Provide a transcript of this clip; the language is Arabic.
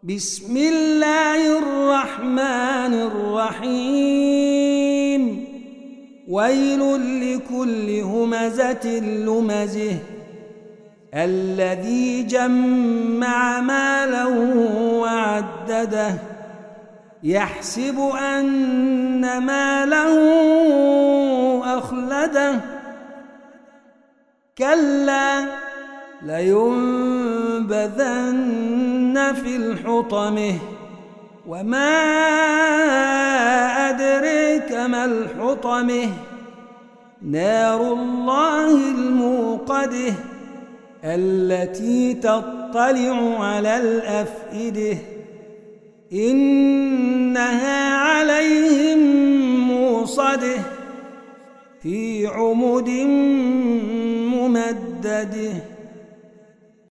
بسم الله الرحمن الرحيم ويل لكل همزة لمزه الذي جمع مالا وعدده يحسب أن ماله أخلده كلا لينبذن في الحطمة وما أدريك ما الحطمة نار الله الموقدة التي تطلع على الأفئدة إنها عليهم موصدة في عمد ممدده